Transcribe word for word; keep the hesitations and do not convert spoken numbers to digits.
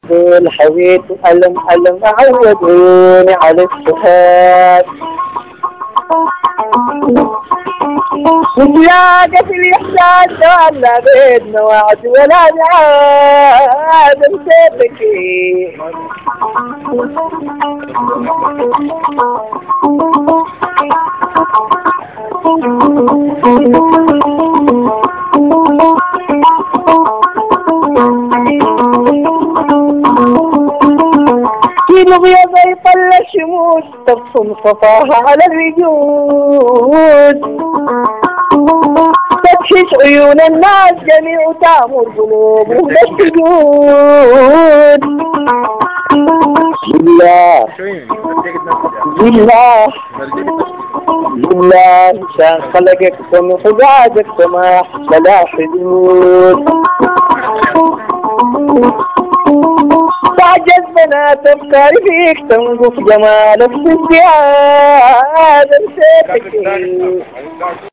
طول حويت ألم ألم عودوني على السهاد. وتلاقى في الإحساس ولا بيدنا وعد ولا نعاد مسيبك. كيلو بيض يطلع شموس تبصم صفاها على الرجول. تدهش عيون الناس جميع تامر قلوبهم بالسجود. لله لله لله شان خلقك ومن خداجك سماح بلا حدود. تعجز بنات افكاري فيك تنقف جمالك في الزيادة.